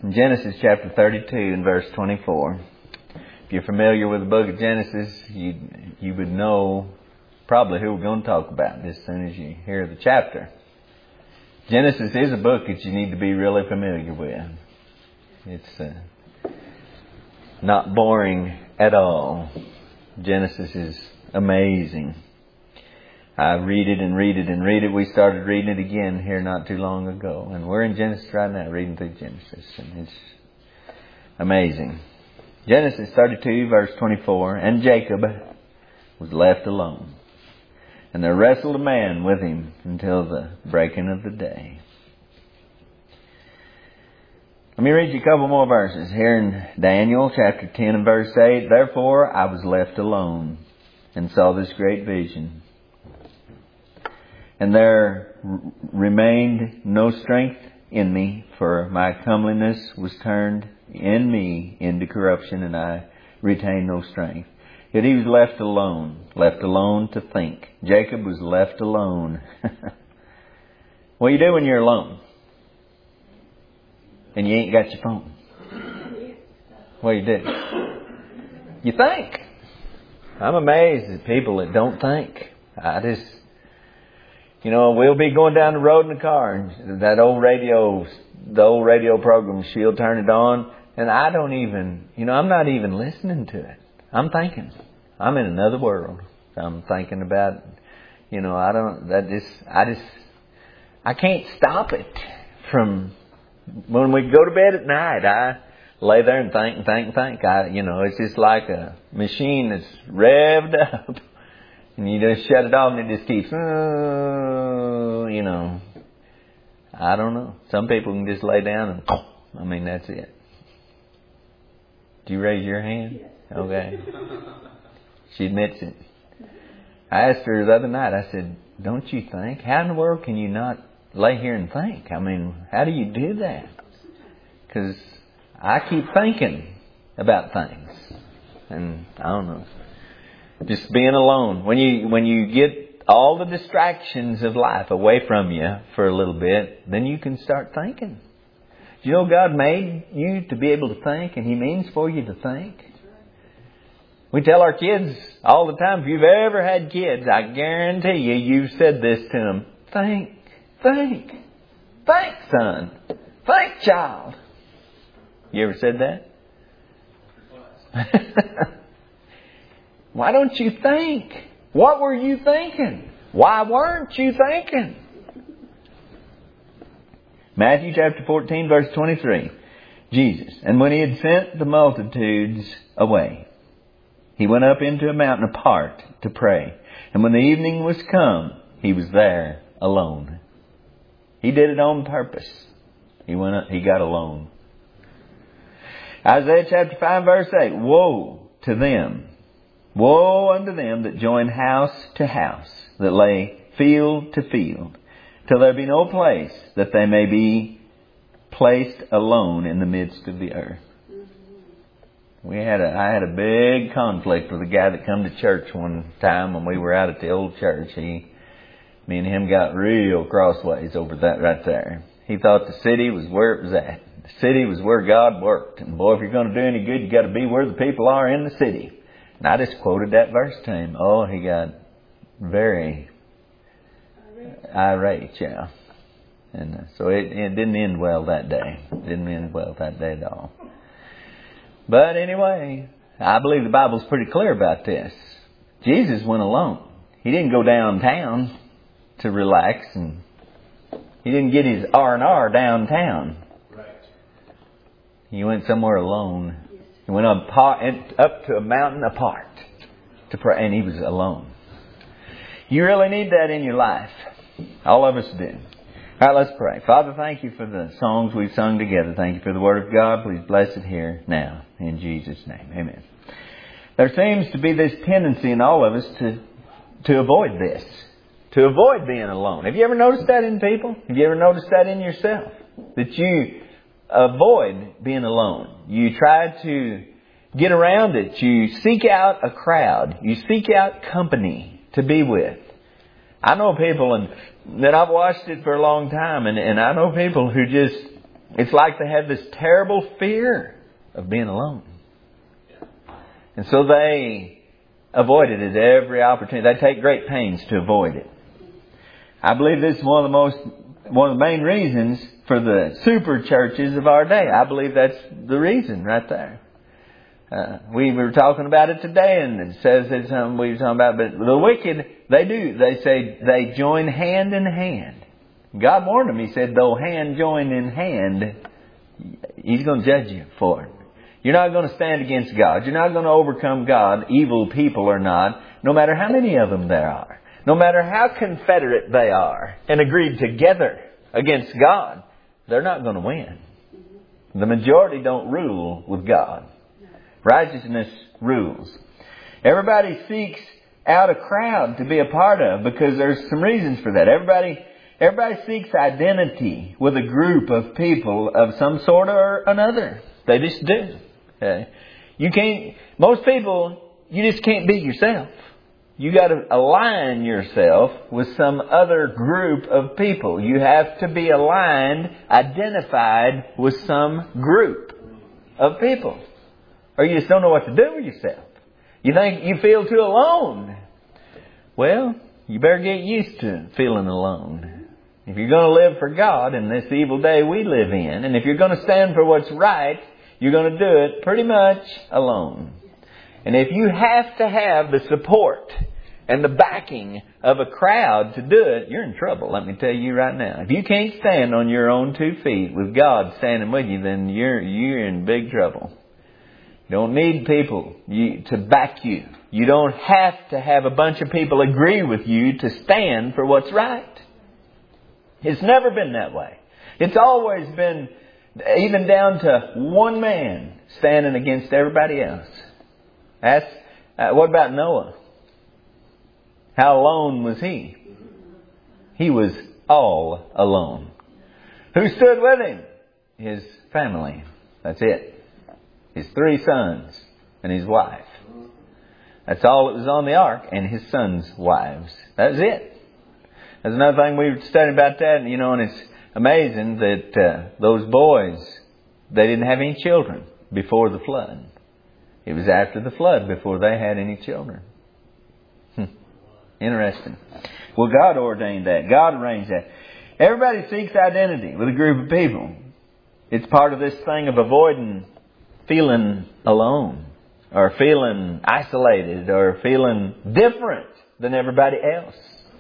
Genesis chapter 32 and verse 24. If you're familiar with the book of Genesis, you would know probably who we're going to talk about as soon as you hear the chapter. Genesis is a book that you need to be really familiar with. It's not boring at all. Genesis is amazing. I read it and read it and read it. We started reading it again here not too long ago. And we're in Genesis right now, reading through Genesis. And it's amazing. Genesis 32, verse 24. And Jacob was left alone. And there wrestled a man with him until the breaking of the day. Let me read you a couple more verses. Here in Daniel chapter 10 and verse 8. Therefore I was left alone and saw this great vision. And there remained no strength in me, for my comeliness was turned in me into corruption, and I retained no strength. Yet he was left alone to think. Jacob was left alone. What do you do when you're alone? And you ain't got your phone? What do you do? You think. I'm amazed at people that don't think. We'll be going down the road in the car, and the old radio program, she'll turn it on, and I'm not even listening to it. I'm thinking. I'm in another world. I'm thinking about, I can't stop it from, when we go to bed at night, I lay there and think. It's just like a machine that's revved up. And you just shut it off and it just keeps, I don't know. Some people can just lay down and, that's it. Do you raise your hand? Okay. She admits it. I asked her the other night, I said, don't you think? How in the world can you not lay here and think? How do you do that? Because I keep thinking about things. And I don't know. Just being alone. When you get all the distractions of life away from you for a little bit, then you can start thinking. Do you know God made you to be able to think, and He means for you to think? We tell our kids all the time, if you've ever had kids, I guarantee you've said this to them. Think, son. Think, child. You ever said that? Why don't you think? What were you thinking? Why weren't you thinking? Matthew chapter 14 verse 23. Jesus. And when He had sent the multitudes away, He went up into a mountain apart to pray. And when the evening was come, He was there alone. He did it on purpose. He went up, He got alone. Isaiah chapter 5 verse 8. Woe to them. Woe unto them that join house to house, that lay field to field, till there be no place that they may be placed alone in the midst of the earth. I had a big conflict with a guy that come to church one time when we were out at the old church. Me and him got real crossways over that right there. He thought the city was where it was at. The city was where God worked. And boy, if you're going to do any good, you got to be where the people are in the city. And I just quoted that verse to him. Oh, he got very irate, yeah. And so it didn't end well that day. It didn't end well that day at all. But anyway, I believe the Bible's pretty clear about this. Jesus went alone. He didn't go downtown to relax, and He didn't get his R&R downtown. Right. He went somewhere alone. He went up to a mountain apart to pray, and He was alone. You really need that in your life. All of us do. All right, let's pray. Father, thank You for the songs we've sung together. Thank You for the Word of God. Please bless it here now. In Jesus' name, amen. There seems to be this tendency in all of us to avoid this. To avoid being alone. Have you ever noticed that in people? Have you ever noticed that in yourself? That you avoid being alone. You try to get around it. You seek out a crowd. You seek out company to be with. I know people that I've watched it for a long time, and I know people who just It's like they have this terrible fear of being alone. And so they avoid it at every opportunity. They take great pains to avoid it. I believe this is one of the main reasons for the super churches of our day. I believe that's the reason right there. We were talking about it today, and it says it's something we were talking about. But the wicked, they say they join hand in hand. God warned them. He said, though hand join in hand, He's going to judge you for it. You're not going to stand against God. You're not going to overcome God, evil people or not, no matter how many of them there are. No matter how confederate they are and agreed together against God, they're not going to win. The majority don't rule with God. Righteousness rules. Everybody seeks out a crowd to be a part of because there's some reasons for that. Everybody seeks identity with a group of people of some sort or another. They just do. Okay? Most people, you just can't be yourself. You got to align yourself with some other group of people. You have to be aligned, identified with some group of people. Or you just don't know what to do with yourself. You think you feel too alone. Well, you better get used to feeling alone. If you're going to live for God in this evil day we live in, and if you're going to stand for what's right, you're going to do it pretty much alone. And if you have to have the support and the backing of a crowd to do it, you're in trouble, let me tell you right now. If you can't stand on your own 2 feet with God standing with you, then you're in big trouble. You don't need people to back you. You don't have to have a bunch of people agree with you to stand for what's right. It's never been that way. It's always been even down to one man standing against everybody else. What about Noah? How alone was he? He was all alone. Who stood with him? His family. That's it. His 3 sons and his wife. That's all that was on the ark, and his sons' wives. That's it. There's another thing we were studying about that, and it's amazing that those boys, they didn't have any children before the flood. It was after the flood before they had any children. Interesting. Well, God ordained that. God arranged that. Everybody seeks identity with a group of people. It's part of this thing of avoiding feeling alone or feeling isolated or feeling different than everybody else.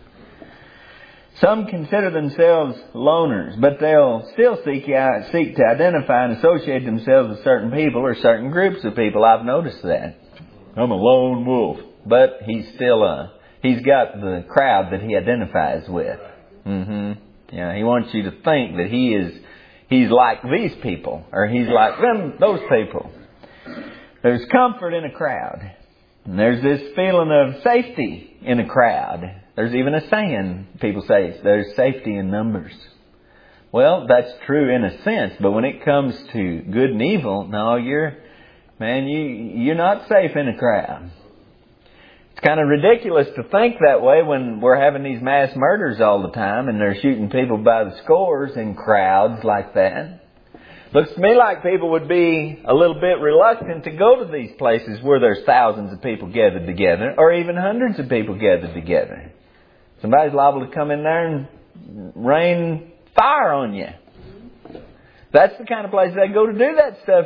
Some consider themselves loners, but they'll still seek to identify and associate themselves with certain people or certain groups of people. I've noticed that. I'm a lone wolf. But he's got the crowd that he identifies with. Yeah, he wants you to think that he's like these people, or he's like those people. There's comfort in a crowd. And there's this feeling of safety in a crowd. There's even a saying, people say, there's safety in numbers. Well, that's true in a sense, but when it comes to good and evil, no, you're not safe in a crowd. It's kind of ridiculous to think that way when we're having these mass murders all the time and they're shooting people by the scores in crowds like that. Looks to me like people would be a little bit reluctant to go to these places where there's thousands of people gathered together or even hundreds of people gathered together. Somebody's liable to come in there and rain fire on you. That's the kind of place they go to do that stuff,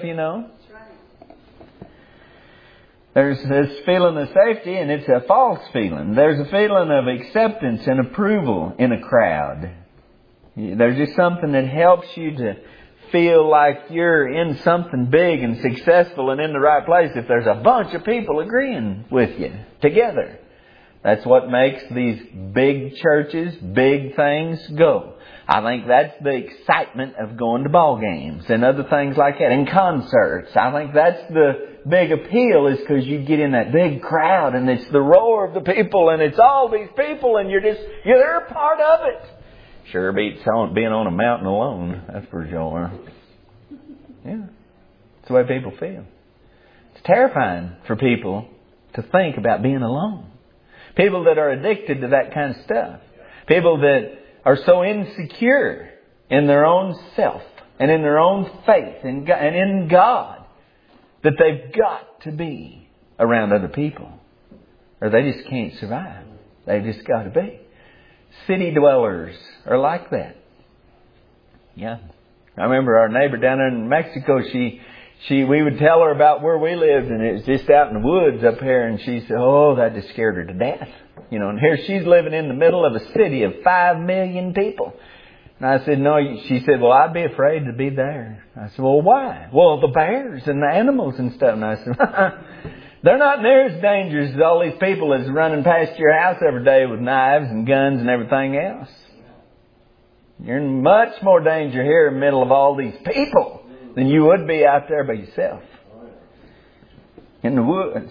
There's this feeling of safety, and it's a false feeling. There's a feeling of acceptance and approval in a crowd. There's just something that helps you to feel like you're in something big and successful and in the right place if there's a bunch of people agreeing with you together. That's what makes these big churches, big things go. I think that's the excitement of going to ball games and other things like that, and concerts. I think that's the big appeal, is because you get in that big crowd and it's the roar of the people and it's all these people and you're a part of it. Sure beats being on a mountain alone, that's for sure. Yeah, that's the way people feel. It's terrifying for people to think about being alone. People that are addicted to that kind of stuff. People that are so insecure in their own self and in their own faith and in God that they've got to be around other people, or they just can't survive. They've just got to be. City dwellers are like that. Yeah. I remember our neighbor down there in Mexico, we would tell her about where we lived, and it was just out in the woods up here, and she said, oh, that just scared her to death. You know, and here she's living in the middle of a city of 5 million people. And I said, no. She said, well, I'd be afraid to be there. I said, well, why? Well, the bears and the animals and stuff. And I said, they're not near as dangerous as all these people that's running past your house every day with knives and guns and everything else. You're in much more danger here in the middle of all these people than you would be out there by yourself in the woods.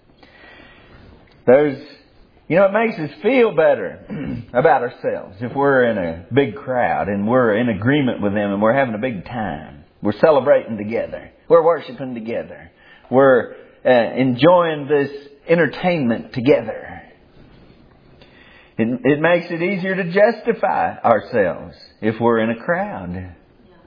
It makes us feel better about ourselves if we're in a big crowd and we're in agreement with them and we're having a big time. We're celebrating together. We're worshiping together. We're enjoying this entertainment together. It makes it easier to justify ourselves if we're in a crowd.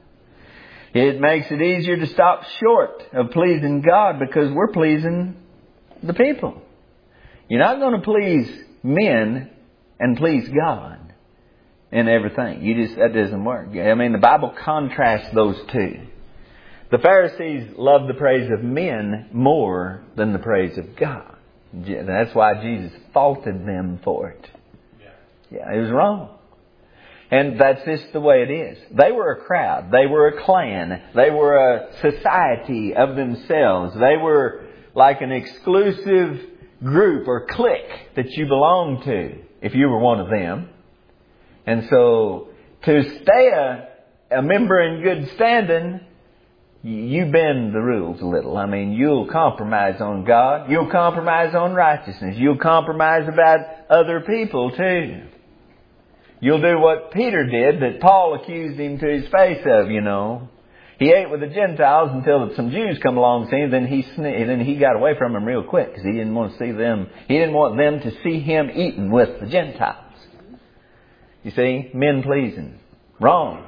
It makes it easier to stop short of pleasing God because we're pleasing the people. You're not going to please men and please God in everything. That doesn't work. I mean, the Bible contrasts those two. The Pharisees loved the praise of men more than the praise of God. That's why Jesus faulted them for it. Yeah, it was wrong. And that's just the way it is. They were a crowd. They were a clan. They were a society of themselves. They were like an exclusive group or clique that you belonged to if you were one of them. And so to stay a member in good standing, you bend the rules a little. I mean, you'll compromise on God. You'll compromise on righteousness. You'll compromise about other people too. You'll do what Peter did that Paul accused him to his face of, you know. He ate with the Gentiles until some Jews come along and see him. Then he got away from them real quick because he didn't want to see them. He didn't want them to see him eating with the Gentiles. You see, men pleasing. Wrong.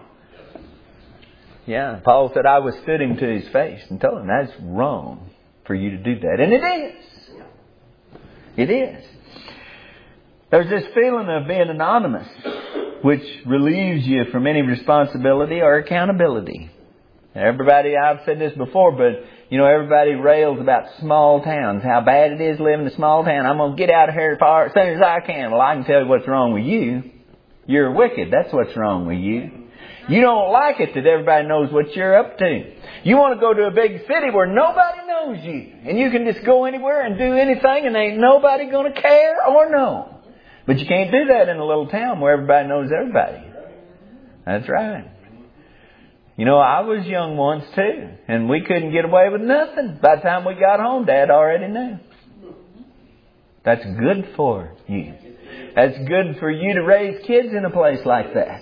Yeah, Paul said, I withstood him to his face and told him that's wrong for you to do that. And it is. It is. There's this feeling of being anonymous, which relieves you from any responsibility or accountability. Everybody, I've said this before, but everybody rails about small towns, how bad it is living in a small town. I'm going to get out of here as soon as I can. Well, I can tell you what's wrong with you. You're wicked. That's what's wrong with you. You don't like it that everybody knows what you're up to. You want to go to a big city where nobody knows you. And you can just go anywhere and do anything and ain't nobody going to care or know. But you can't do that in a little town where everybody knows everybody. That's right. I was young once too. And we couldn't get away with nothing. By the time we got home, Dad already knew. That's good for you. That's good for you to raise kids in a place like that.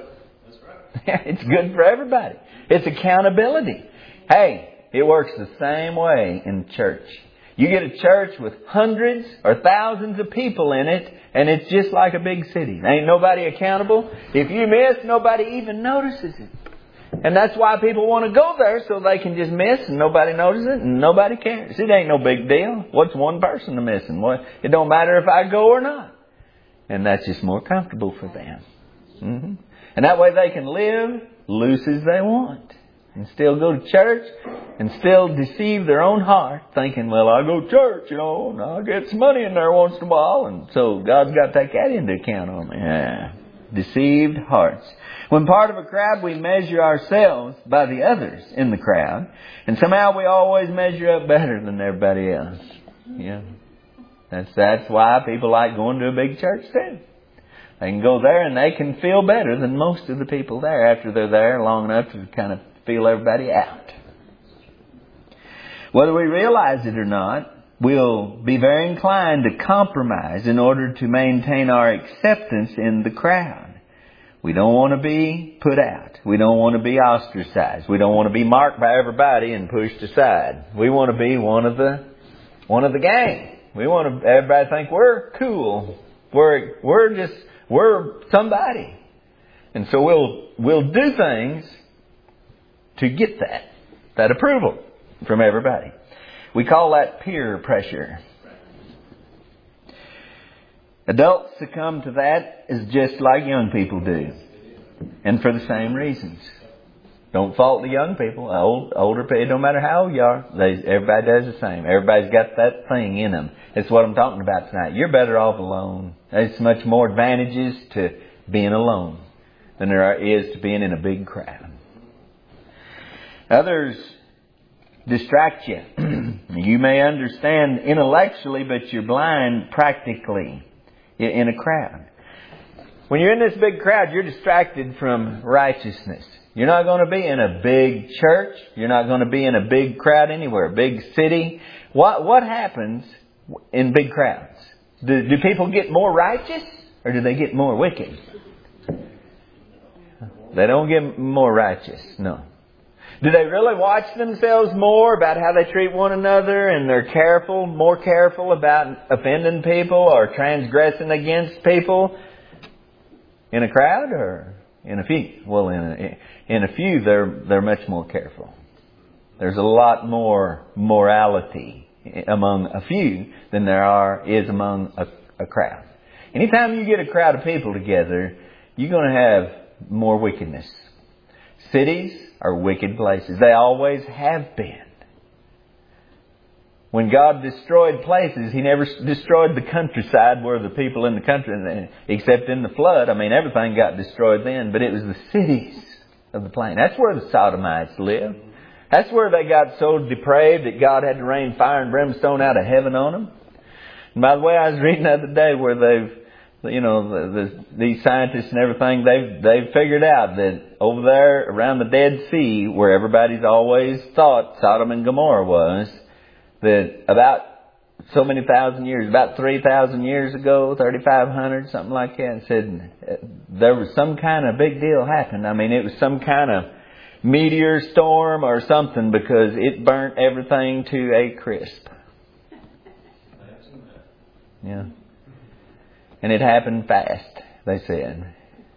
It's good for everybody. It's accountability. Hey, it works the same way in church. You get a church with hundreds or thousands of people in it, and it's just like a big city. Ain't nobody accountable. If you miss, nobody even notices it. And that's why people want to go there, so they can just miss and nobody notices it and nobody cares. It ain't no big deal. What's one person missing? It don't matter if I go or not. And that's just more comfortable for them. Mm-hmm. And that way they can live loose as they want. And still go to church and still deceive their own heart, thinking, well, I go to church, and I get some money in there once in a while. And so God's got to take that into account on me. Yeah. Deceived hearts. When part of a crowd, we measure ourselves by the others in the crowd. And somehow we always measure up better than everybody else. Yeah. That's why people like going to a big church too. They can go there and they can feel better than most of the people there after they're there long enough to kind of feel everybody out. Whether we realize it or not, we'll be very inclined to compromise in order to maintain our acceptance in the crowd. We don't want to be put out. We don't want to be ostracized. We don't want to be marked by everybody and pushed aside. We want to be one of the gang. We want everybody to think we're cool. We're somebody. And so we'll do things to get that approval from everybody. We call that peer pressure. Adults succumb to that is just like young people do. And for the same reasons. Don't fault the young people. Older people, it don't matter how old you are. Everybody does the same. Everybody's got that thing in them. That's what I'm talking about tonight. You're better off alone. There's much more advantages to being alone than there is to being in a big crowd. Others distract you. You may understand intellectually, but you're blind practically in a crowd. When you're in this big crowd, you're distracted from righteousness. You're not going to be in a big church. You're not going to be in a big crowd anywhere, big city. What happens in big crowds? Do people get more righteous or do they get more wicked? They don't get more righteous, no. Do they really watch themselves more about how they treat one another and they're more careful about offending people or transgressing against people in a crowd or in a few? Well, in a few, they're much more careful. There's a lot more morality among a few than there is among a crowd. Anytime you get a crowd of people together, you're going to have more wickedness. Cities are wicked places. They always have been. When God destroyed places, He never destroyed the countryside where the people in the country, except in the flood. I mean, everything got destroyed then, but it was the cities of the plain. That's where the Sodomites lived. That's where they got so depraved that God had to rain fire and brimstone out of heaven on them. And by the way, I was reading the other day where these scientists and everything, they've figured out that over there around the Dead Sea, where everybody's always thought Sodom and Gomorrah was, that about so many thousand years, about 3,000 years ago, 3,500, something like that, said there was some kind of big deal happened. I mean, it was some kind of meteor storm or something because it burnt everything to a crisp. Yeah. And it happened fast, they said.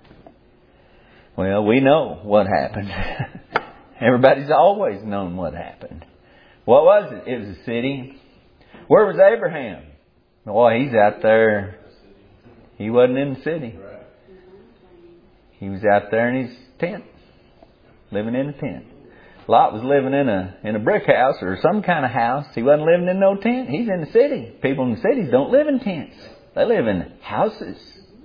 Well, we know what happened. Everybody's always known what happened. What was it? It was a city. Where was Abraham? Well, he's out there. He wasn't in the city. He was out there in his tent, living in a tent. Lot was living in a brick house or some kind of house. He wasn't living in no tent. He's in the city. People in the cities don't live in tents. They live in houses.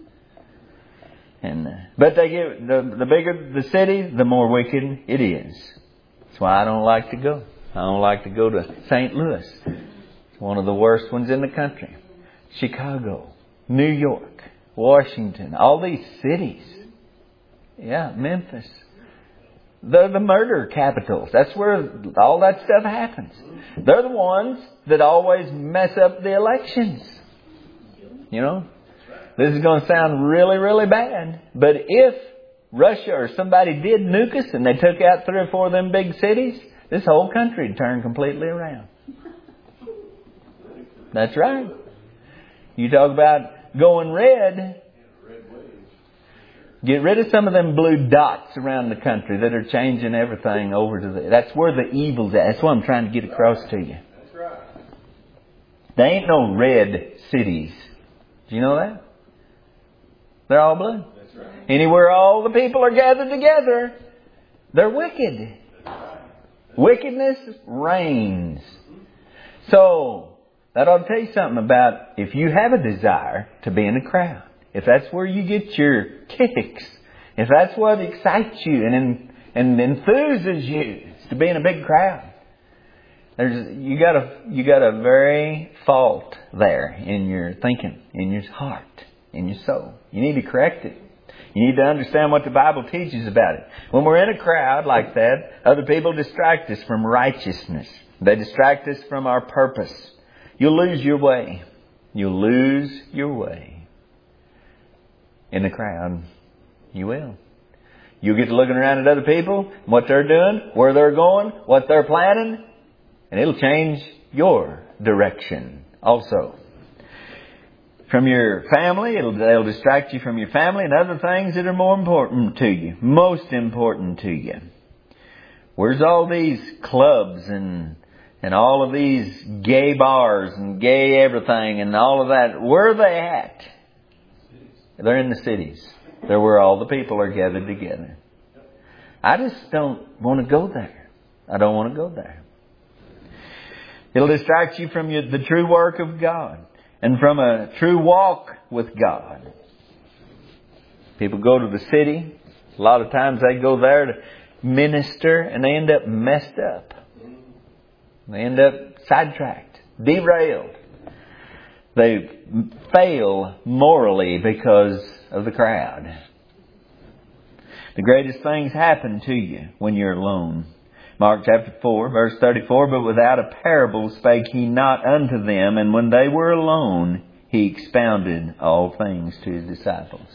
But they get the bigger the city, the more wicked it is. That's why I don't like to go. I don't like to go to St. Louis. It's one of the worst ones in the country. Chicago, New York, Washington, all these cities. Yeah, Memphis. They're the murder capitals. That's where all that stuff happens. They're the ones that always mess up the elections. You know, this is going to sound really, really bad. But if Russia or somebody did nuke us and they took out 3 or 4 of them big cities, this whole country would turn completely around. That's right. You talk about going red. Get rid of some of them blue dots around the country that are changing everything over to that's where the evil's at. That's what I'm trying to get across to you. That's right. There ain't no red cities. Do you know that? They're all blue. That's right. Anywhere all the people are gathered together, they're wicked. That's right. Wickedness reigns. So, that ought to tell you something about if you have a desire to be in a crowd. If that's where you get your kicks, if that's what excites you and enthuses you to be in a big crowd, you got a very fault there in your thinking, in your heart, in your soul. You need to correct it. You need to understand what the Bible teaches about it. When we're in a crowd like that, other people distract us from righteousness. They distract us from our purpose. You'll lose your way. You'll lose your way. In the crowd, you will. You'll get to looking around at other people, what they're doing, where they're going, what they're planning, and it'll change your direction also. From your family, they'll distract you from your family and other things that are more important to you, most important to you. Where's all these clubs and all of these gay bars and gay everything and all of that? Where are they at? They're in the cities. They're where all the people are gathered together. I just don't want to go there. I don't want to go there. It'll distract you from the true work of God and from a true walk with God. People go to the city. A lot of times they go there to minister and they end up messed up. They end up sidetracked, derailed. They fail morally because of the crowd. The greatest things happen to you when you're alone. Mark chapter 4, verse 34, but without a parable spake he not unto them, and when they were alone, he expounded all things to his disciples.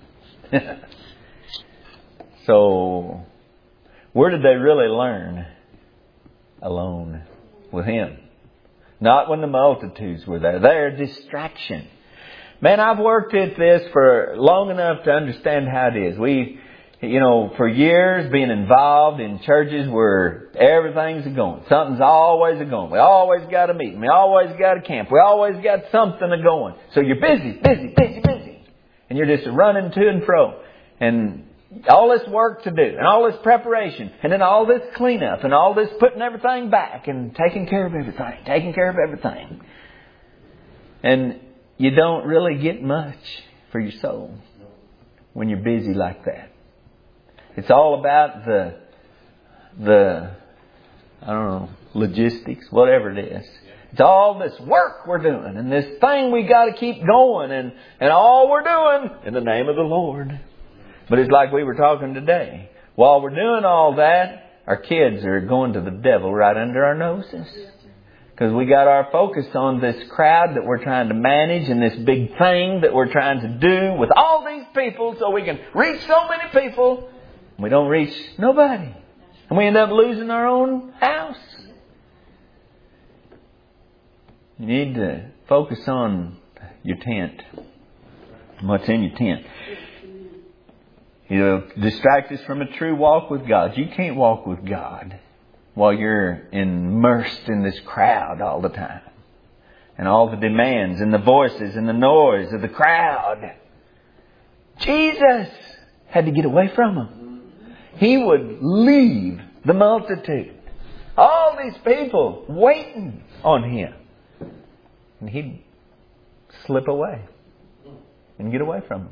So, where did they really learn? Alone with him. Not when the multitudes were there. They're a distraction. Man, I've worked at this for long enough to understand how it is. For years being involved in churches where everything's a-going. Something's always a-going. We always got a meeting. We always got a camp. We always got something a-going. So you're busy. And you're just running to and fro. And all this work to do. And all this preparation. And then all this cleanup. And all this putting everything back. And taking care of everything. And you don't really get much for your soul when you're busy like that. It's all about the logistics, whatever it is. It's all this work we're doing and this thing we got to keep going and all we're doing in the name of the Lord. But it's like we were talking today. While we're doing all that, our kids are going to the devil right under our noses. Because we got our focus on this crowd that we're trying to manage and this big thing that we're trying to do with all these people so we can reach so many people. We don't reach nobody. And we end up losing our own house. You need to focus on your tent. What's in your tent. It'll distract us from a true walk with God. You can't walk with God while you're immersed in this crowd all the time. And all the demands and the voices and the noise of the crowd. Jesus had to get away from them. He would leave the multitude. All these people waiting on him. And he'd slip away and get away from them.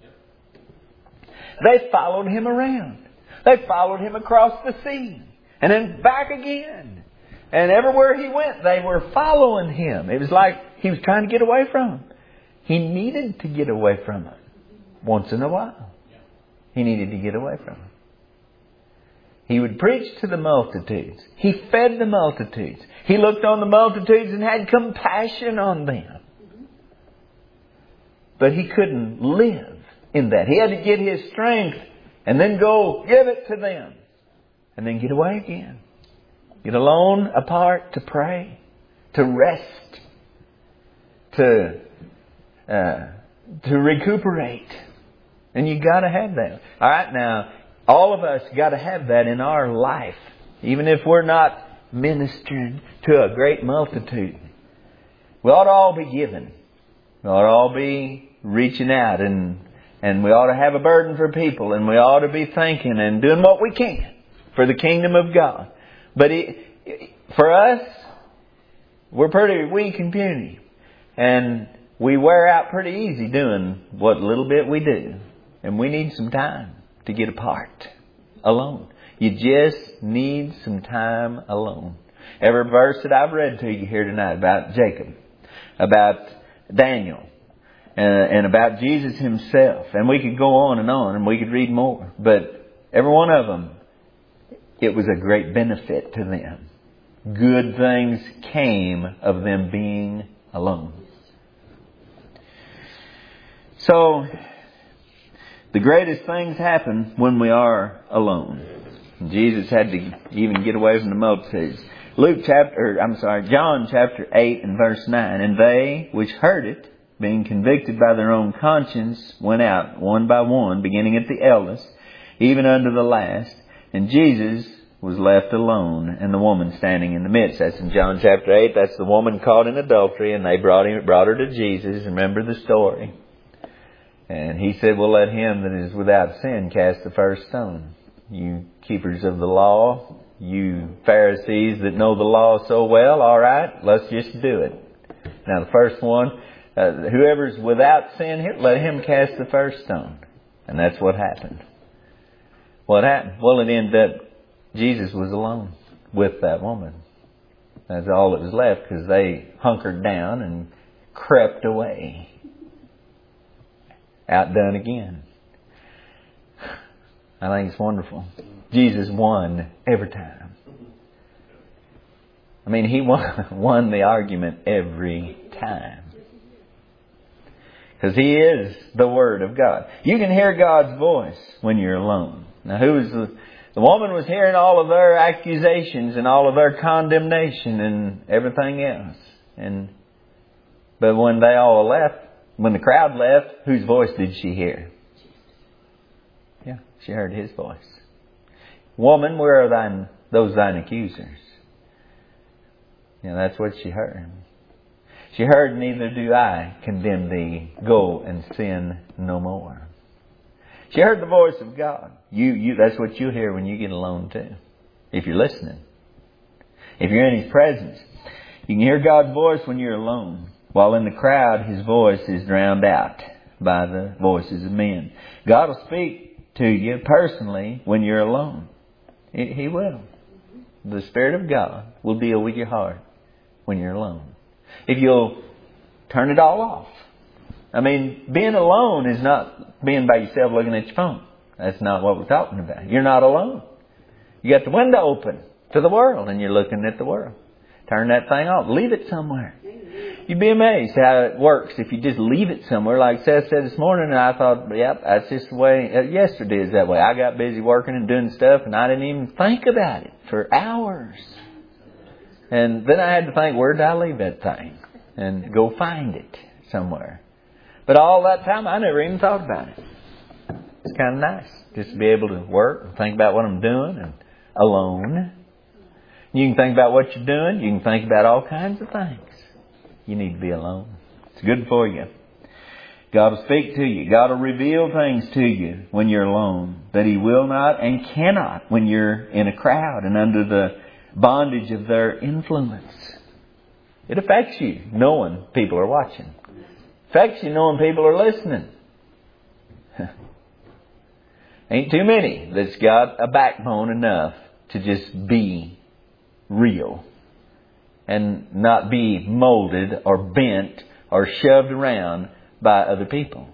They followed him around. They followed him across the sea. And then back again. And everywhere he went, they were following him. It was like he was trying to get away from them. He needed to get away from them. Once in a while. He needed to get away from them. He would preach to the multitudes. He fed the multitudes. He looked on the multitudes and had compassion on them. But he couldn't live in that. He had to get his strength and then go give it to them. And then get away again. Get alone apart to pray. To rest. To recuperate. And you got to have that. All right, now, all of us got to have that in our life. Even if we're not ministering to a great multitude. We ought to all be giving. We ought to all be reaching out. And we ought to have a burden for people. And we ought to be thinking and doing what we can for the kingdom of God. But for us, we're pretty weak and puny. And we wear out pretty easy doing what little bit we do. And we need some time to get apart, alone. You just need some time alone. Every verse that I've read to you here tonight about Jacob, about Daniel, and about Jesus himself. And we could go on and we could read more. But every one of them, it was a great benefit to them. Good things came of them being alone. So, the greatest things happen when we are alone. Jesus had to even get away from the multitudes. John chapter 8 and verse 9. And they which heard it, being convicted by their own conscience, went out one by one, beginning at the eldest, even unto the last. And Jesus was left alone, and the woman standing in the midst. That's in John chapter 8. That's the woman caught in adultery, and they brought her to Jesus. Remember the story. And He said, well, let him that is without sin cast the first stone. You keepers of the law, you Pharisees that know the law so well, all right, let's just do it. Now the first one, whoever's without sin here, let him cast the first stone. And that's what happened. What happened? Well, it ended up Jesus was alone with that woman. That's all that was left, because they hunkered down and crept away. Outdone again. I think it's wonderful. Jesus won every time. I mean, He won the argument every time. Because He is the Word of God. You can hear God's voice when you're alone. Now, the woman was hearing all of their accusations and all of their condemnation and everything else. But when they all left, when the crowd left, whose voice did she hear? Yeah, she heard His voice. Woman, where are those thine accusers? Yeah, that's what she heard. She heard, neither do I condemn thee. Go and sin no more. She heard the voice of God. That's what you'll hear when you get alone too. If you're listening. If you're in His presence. You can hear God's voice when you're alone. While in the crowd, His voice is drowned out by the voices of men. God will speak to you personally when you're alone. He will. The Spirit of God will deal with your heart when you're alone. If you'll turn it all off. I mean, being alone is not being by yourself looking at your phone. That's not what we're talking about. You're not alone. You got the window open to the world and you're looking at the world. Turn that thing off. Leave it somewhere. You'd be amazed how it works if you just leave it somewhere. Like Seth said this morning, and I thought, yep, that's just the way, yesterday is that way. I got busy working and doing stuff and I didn't even think about it for hours. And then I had to think, where did I leave that thing? And go find it somewhere. But all that time, I never even thought about it. It's kind of nice just to be able to work and think about what I'm doing and alone. You can think about what you're doing. You can think about all kinds of things. You need to be alone. It's good for you. God will speak to you. God will reveal things to you when you're alone that He will not and cannot when you're in a crowd and under the bondage of their influence. It affects you knowing people are watching. Affects you knowing people are listening. Ain't too many that's got a backbone enough to just be real and not be molded or bent or shoved around by other people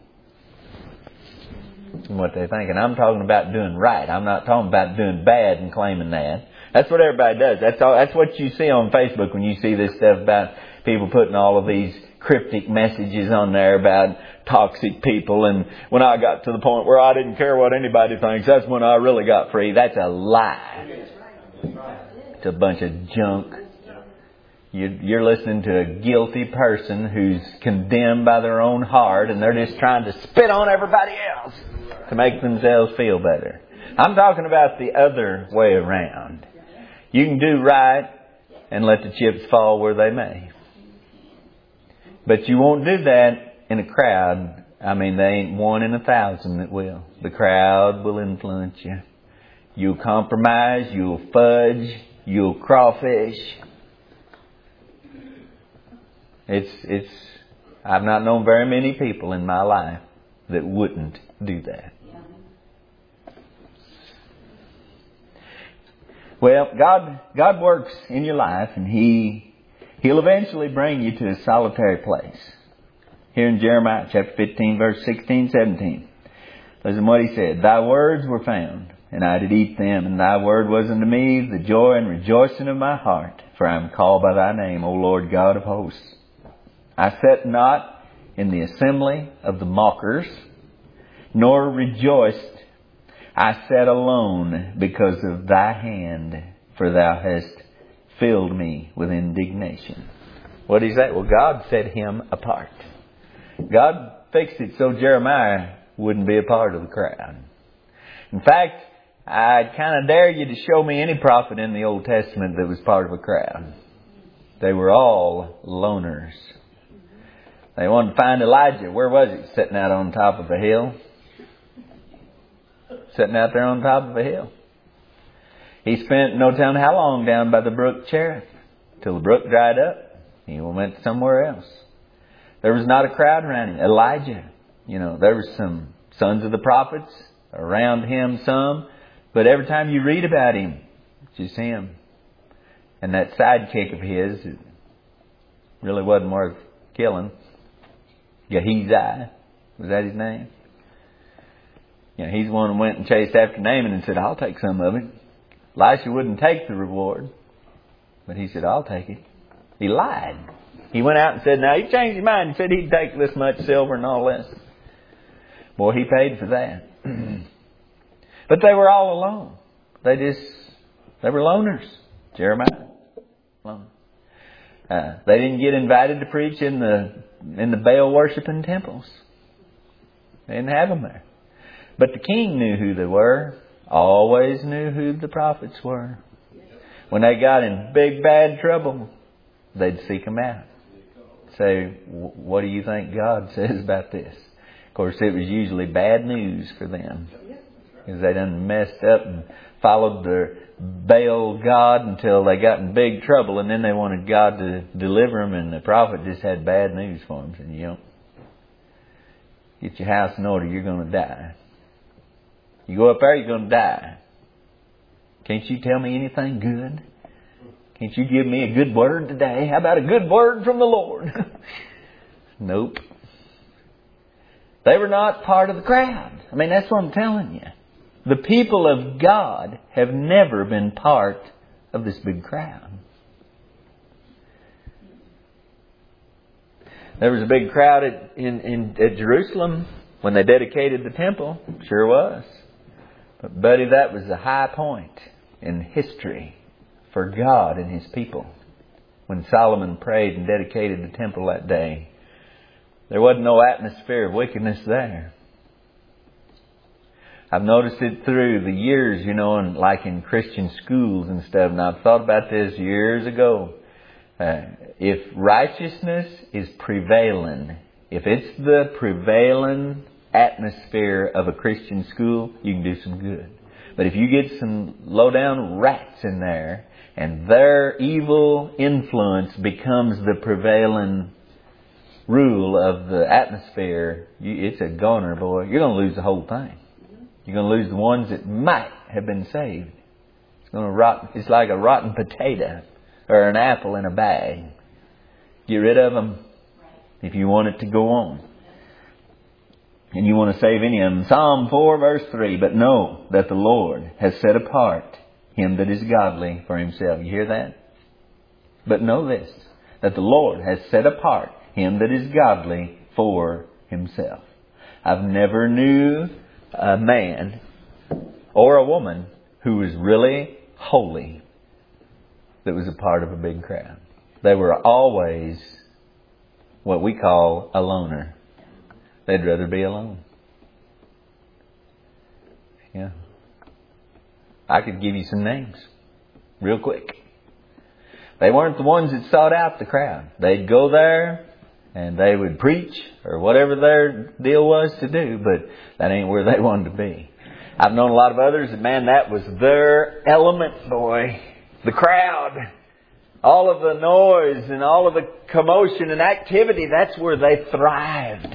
and what they think. And I'm talking about doing right. I'm not talking about doing bad and claiming that. That's what everybody does. That's what you see on Facebook when you see this stuff about people putting all of these cryptic messages on there about toxic people. And when I got to the point where I didn't care what anybody thinks, that's when I really got free. That's a lie. It's a bunch of junk. You're listening to a guilty person who's condemned by their own heart, and they're just trying to spit on everybody else to make themselves feel better. I'm talking about the other way around. You can do right and let the chips fall where they may. But you won't do that in a crowd. I mean, there ain't 1 in 1,000 that will. The crowd will influence you. You'll compromise. You'll fudge. You'll crawfish. I've not known very many people in my life that wouldn't do that. Well, God works in your life, and He'll eventually bring you to a solitary place. Here in Jeremiah chapter 15, verse 16, 17. Listen to what He said. Thy words were found, and I did eat them, and Thy word was unto me the joy and rejoicing of my heart. For I am called by Thy name, O Lord God of hosts. I sat not in the assembly of the mockers, nor rejoiced. I sat alone because of Thy hand, for Thou hast filled me with indignation. What is that? Well, God set him apart. God fixed it so Jeremiah wouldn't be a part of the crowd. In fact, I kind of dare you to show me any prophet in the Old Testament that was part of a crowd. They were all loners. They wanted to find Elijah. Where was he? Sitting out on top of a hill. Sitting out there on top of a hill. He spent no telling how long down by the brook Cherith, till the brook dried up. He went somewhere else. There was not a crowd around him. Elijah, there was some sons of the prophets around him, some. But every time you read about him, it's just him. And that sidekick of his, it really wasn't worth killing. Gehazi, was that his name? He's the one who went and chased after Naaman and said, I'll take some of it. Elisha wouldn't take the reward, but he said, I'll take it. He lied. He went out and said, now he changed his mind and said he'd take this much silver and all this. Boy, he paid for that. But they were all alone. They were loners. Jeremiah. Alone. They didn't get invited to preach in the Baal worshiping temples. They didn't have them there. But the king knew who they were. Always knew who the prophets were. When they got in big bad trouble, they'd seek them out. Say, what do you think God says about this? Of course, it was usually bad news for them. Because they done messed up and followed their Baal God until they got in big trouble. And then they wanted God to deliver them. And the prophet just had bad news for them. Said, get your house in order, you're going to die. You go up there, you're going to die. Can't you tell me anything good? Can't you give me a good word today? How about a good word from the Lord? Nope. They were not part of the crowd. That's what I'm telling you. The people of God have never been part of this big crowd. There was a big crowd at Jerusalem when they dedicated the temple. Sure was. But buddy, that was the high point in history for God and His people. When Solomon prayed and dedicated the temple that day, there wasn't no atmosphere of wickedness there. I've noticed it through the years, and like in Christian schools and stuff. And I've thought about this years ago. If righteousness is prevailing, if it's the prevailing atmosphere of a Christian school, you can do some good. But if you get some low-down rats in there and their evil influence becomes the prevailing rule of the atmosphere, it's a goner, boy. You're going to lose the whole thing. You're going to lose the ones that might have been saved. It's going to rot. It's like a rotten potato or an apple in a bag. Get rid of them if you want it to go on. And you want to save any of them. Psalm 4 verse 3. But know that the Lord has set apart him that is godly for Himself. You hear that? But know this, that the Lord has set apart him that is godly for Himself. I've never knew a man or a woman who was really holy that was a part of a big crowd. They were always what we call a loner. They'd rather be alone. Yeah. I could give you some names real quick. They weren't the ones that sought out the crowd. They'd go there and they would preach or whatever their deal was to do, but that ain't where they wanted to be. I've known a lot of others that, man, that was their element, boy. The crowd. All of the noise and all of the commotion and activity, that's where they thrived.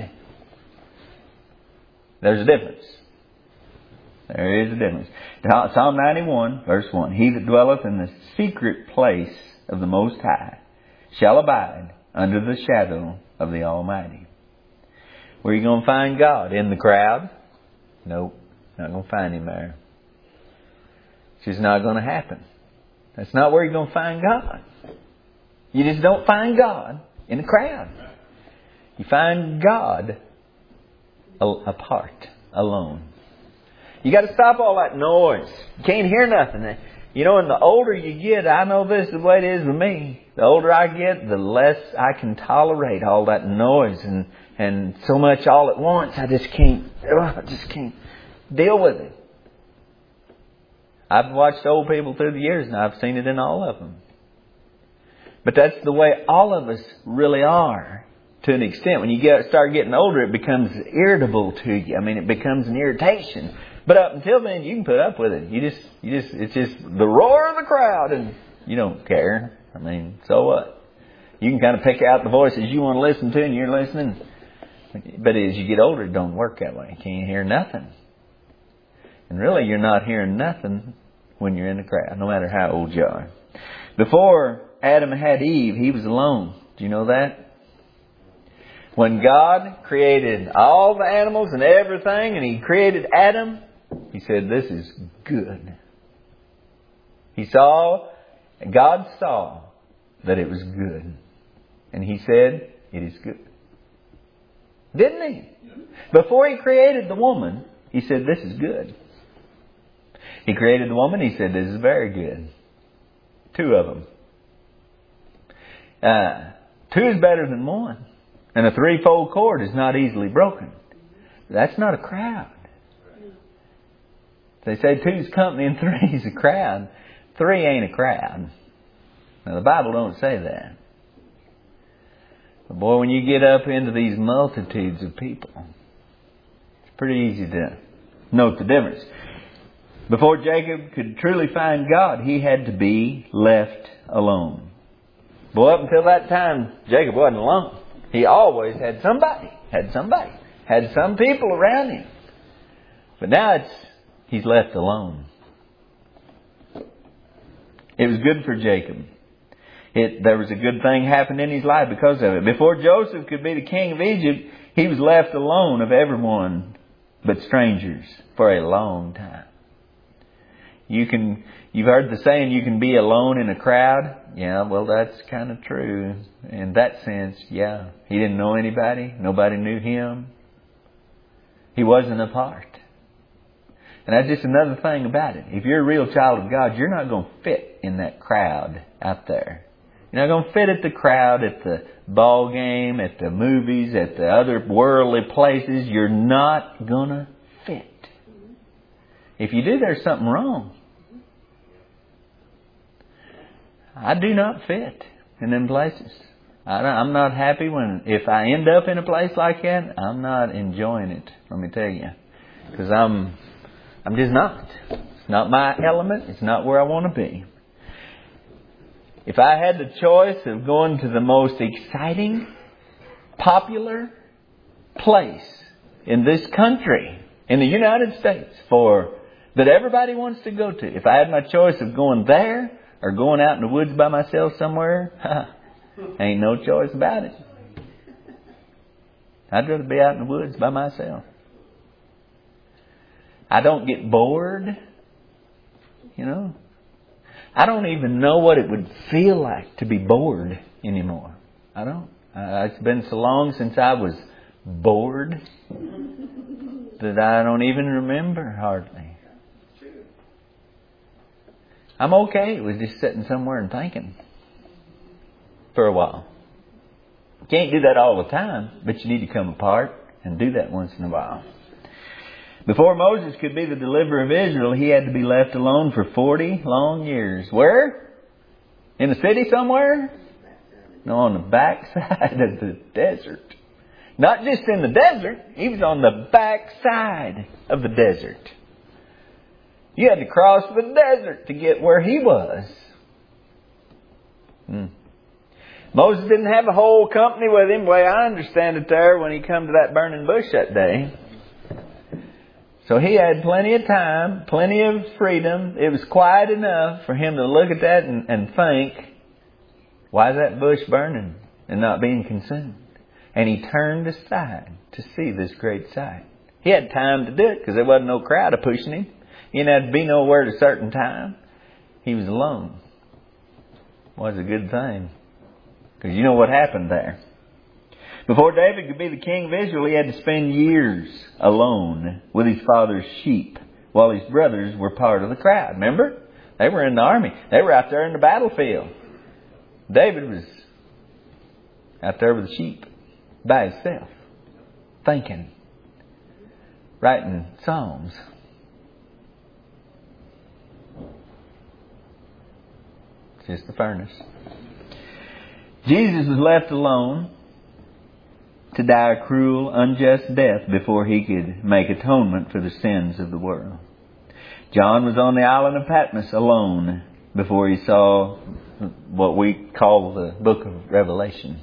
There's a difference. There is a difference. Psalm 91, verse 1. He that dwelleth in the secret place of the Most High shall abide under the shadow of the Almighty. Where are you going to find God? In the crowd? Nope. Not going to find Him there. It's just not going to happen. That's not where you're going to find God. You just don't find God in the crowd. You find God apart, alone. You got to stop all that noise. You can't hear nothing. And the older you get, I know this is the way it is with me. The older I get, the less I can tolerate all that noise and so much all at once. I just can't deal with it. I've watched old people through the years and I've seen it in all of them. But that's the way all of us really are to an extent. When you start getting older, it becomes irritable to you. I mean, it becomes an irritation. But up until then, you can put up with it. It's just the roar of the crowd and you don't care. I mean, so what? You can kind of pick out the voices you want to listen to and you're listening. But as you get older, it don't work that way. You can't hear nothing. And really, you're not hearing nothing when you're in the crowd, no matter how old you are. Before Adam had Eve, he was alone. Do you know that? When God created all the animals and everything, and He created Adam, He said, "This is good." God saw that it was good. And He said, "It is good." Didn't He? Before He created the woman, He said, "This is good." He created the woman, He said, "This is very good." Two of them. Two is better than one. And a threefold cord is not easily broken. That's not a crowd. They say two's company and three's a crowd. Three ain't a crowd. Now the Bible don't say that. But boy, when you get up into these multitudes of people, it's pretty easy to note the difference. Before Jacob could truly find God, he had to be left alone. Boy, up until that time, Jacob wasn't alone. He always had somebody, had some people around him. But now he's left alone. It was good for Jacob. There was a good thing happened in his life because of it. Before Joseph could be the king of Egypt, he was left alone of everyone but strangers for a long time. You've heard the saying, you can be alone in a crowd. Yeah, well, that's kind of true. In that sense, yeah. He didn't know anybody. Nobody knew him. He wasn't a part. And that's just another thing about it. If you're a real child of God, you're not going to fit in that crowd out there. You're not going to fit at the crowd, at the ball game, at the movies, at the other worldly places. You're not going to fit. If you do, there's something wrong. I do not fit in them places. I'm not happy if I end up in a place like that. I'm not enjoying it, let me tell you. Because I'm just not. It's not my element. It's not where I want to be. If I had the choice of going to the most exciting, popular place in this country, in the United States, that everybody wants to go to, if I had my choice of going there or going out in the woods by myself somewhere, ain't no choice about it. I'd rather be out in the woods by myself. I don't get bored. I don't even know what it would feel like to be bored anymore. I don't. It's been so long since I was bored that I don't even remember hardly. I'm okay with just sitting somewhere and thinking for a while. You can't do that all the time, but you need to come apart and do that once in a while. Before Moses could be the deliverer of Israel, he had to be left alone for 40 long years. Where? In the city somewhere? No, on the backside of the desert. Not just in the desert, he was on the backside of the desert. You had to cross the desert to get where he was. Moses didn't have a whole company with him, the way I understand it there, when he come to that burning bush that day. So he had plenty of time, plenty of freedom. It was quiet enough for him to look at that and think, why is that bush burning and not being consumed? And he turned aside to see this great sight. He had time to do it because there wasn't no crowd pushing him. He didn't have to be nowhere at a certain time. He was alone. Was a good thing. Because you know what happened there. Before David could be the king of Israel, he had to spend years alone with his father's sheep while his brothers were part of the crowd. Remember? They were in the army. They were out there in the battlefield. David was out there with the sheep by himself, thinking, writing psalms. Just the furnace. Jesus was left alone to die a cruel, unjust death before He could make atonement for the sins of the world. John was on the island of Patmos alone before he saw what we call the book of Revelation.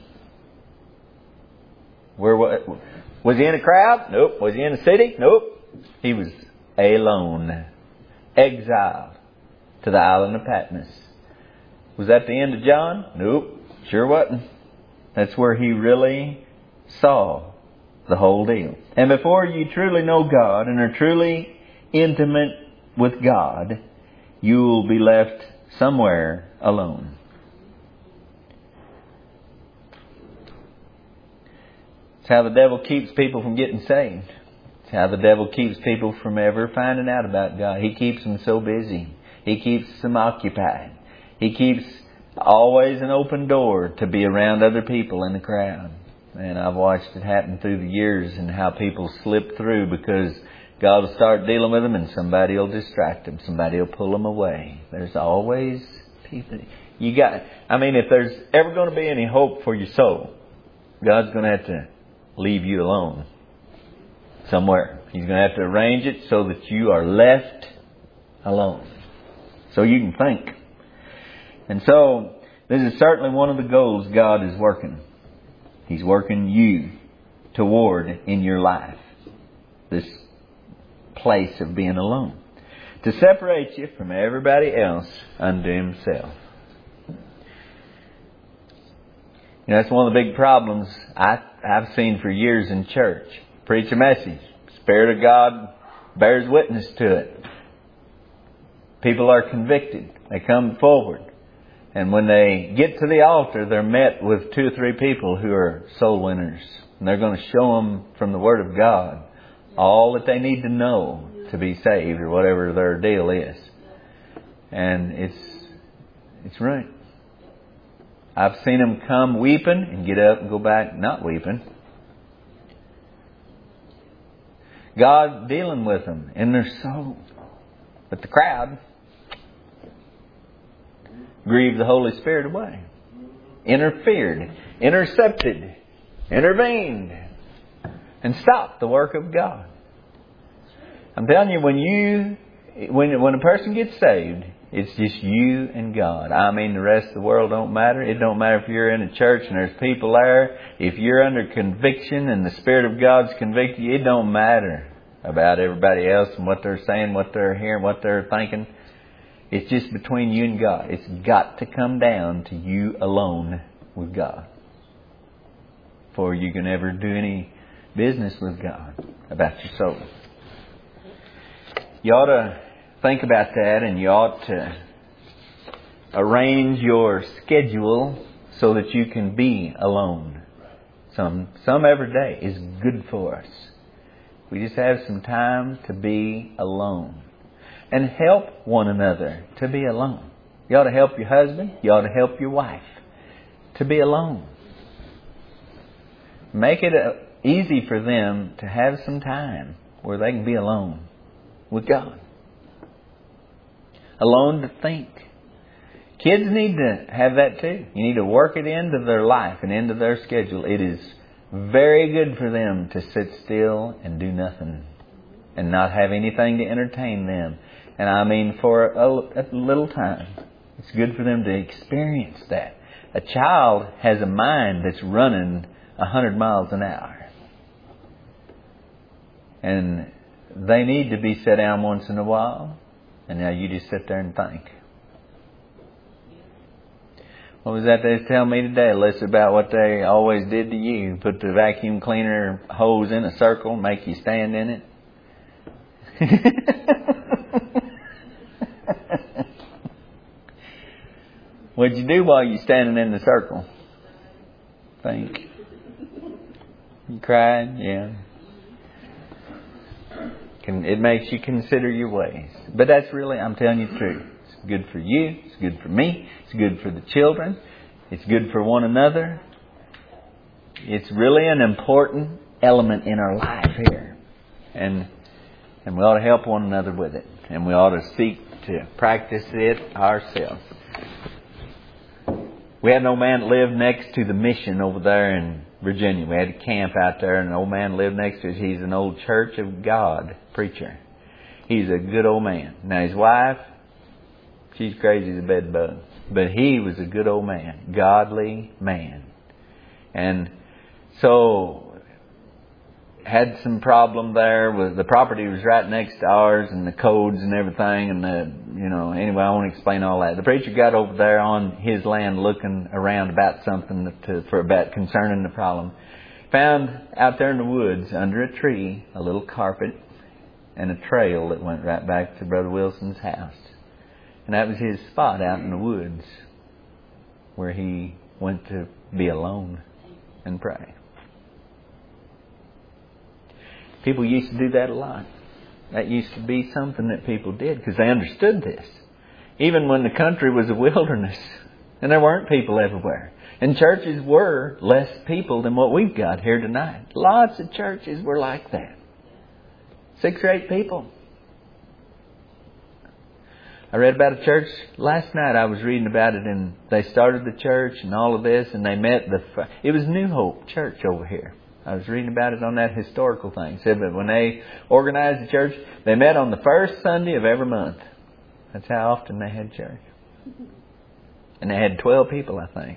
Was he in a crowd? Nope. Was he in a city? Nope. He was alone, exiled to the island of Patmos. Was that the end of John? Nope. Sure wasn't. That's where he really saw the whole deal. And before you truly know God and are truly intimate with God, you will be left somewhere alone. It's how the devil keeps people from getting saved. It's how the devil keeps people from ever finding out about God. He keeps them so busy. He keeps them occupied. He keeps always an open door to be around other people in the crowd. And I've watched it happen through the years and how people slip through because God will start dealing with them and somebody will distract them. Somebody will pull them away. There's always people. If there's ever going to be any hope for your soul, God's going to have to leave you alone somewhere. He's going to have to arrange it so that you are left alone. So you can think. And so, this is certainly one of the goals God is working. He's working you toward in your life. This place of being alone. To separate you from everybody else unto Himself. That's one of the big problems I've seen for years in church. Preach a message. Spirit of God bears witness to it. People are convicted. They come forward. And when they get to the altar, they're met with 2 or 3 people who are soul winners. And they're going to show them from the Word of God all that they need to know to be saved or whatever their deal is. And it's right. I've seen them come weeping and get up and go back not weeping. God dealing with them in their soul. But the crowd grieved the Holy Spirit away. Interfered, intercepted, intervened, and stopped the work of God. I'm telling you, when a person gets saved, it's just you and God. The rest of the world don't matter. It don't matter if you're in a church and there's people there. If you're under conviction and the Spirit of God's convicted you, it don't matter about everybody else and what they're saying, what they're hearing, what they're thinking. It's just between you and God. It's got to come down to you alone with God before you can ever do any business with God about your soul. You ought to think about that, and you ought to arrange your schedule so that you can be alone. Some every day is good for us. We just have some time to be alone. And help one another to be alone. You ought to help your husband. You ought to help your wife to be alone. Make it easy for them to have some time where they can be alone with God. Alone to think. Kids need to have that too. You need to work it into their life and into their schedule. It is very good for them to sit still and do nothing and not have anything to entertain them. And for a little time. It's good for them to experience that. A child has a mind that's running 100 miles an hour. And they need to be set down once in a while. And now you just sit there and think. What was that they was telling me today, Alyssa, about what they always did to you? Put the vacuum cleaner hose in a circle, make you stand in it. What'd you do while you're standing in the circle? Think. You cried? Yeah. It makes you consider your ways. But that's really, I'm telling you the truth. It's good for you. It's good for me. It's good for the children. It's good for one another. It's really an important element in our life here. And we ought to help one another with it. And we ought to seek to practice it ourselves. We had an old man that lived next to the mission over there in Virginia. We had a camp out there, and an old man lived next to us. He's an old Church of God preacher. He's a good old man. Now his wife, she's crazy as a bedbug. But he was a good old man. Godly man. And so had some problem there with the property was right next to ours and the codes and everything and anyway, I won't explain all that. The preacher got over there on his land looking around about something about concerning the problem. Found out there in the woods under a tree a little carpet and a trail that went right back to Brother Wilson's house. And that was his spot out in the woods where he went to be alone and pray. People used to do that a lot. That used to be something that people did because they understood this. Even when the country was a wilderness and there weren't people everywhere. And churches were less people than what we've got here tonight. Lots of churches were like that. 6 or 8 people. I read about a church last night. I was reading about it, and they started the church and all of this, and they met it was New Hope Church over here. I was reading about it on that historical thing. It said that when they organized the church, they met on the first Sunday of every month. That's how often they had church. And they had 12 people, I think.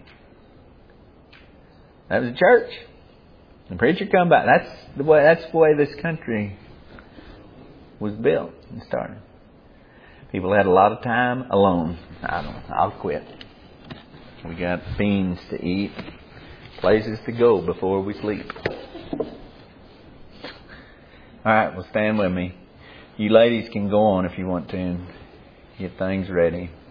That was a church. The preacher come by. That's the way this country was built and started. People had a lot of time alone. I'll quit. We got beans to eat, places to go before we sleep. All right, well, stand with me. You ladies can go on if you want to and get things ready.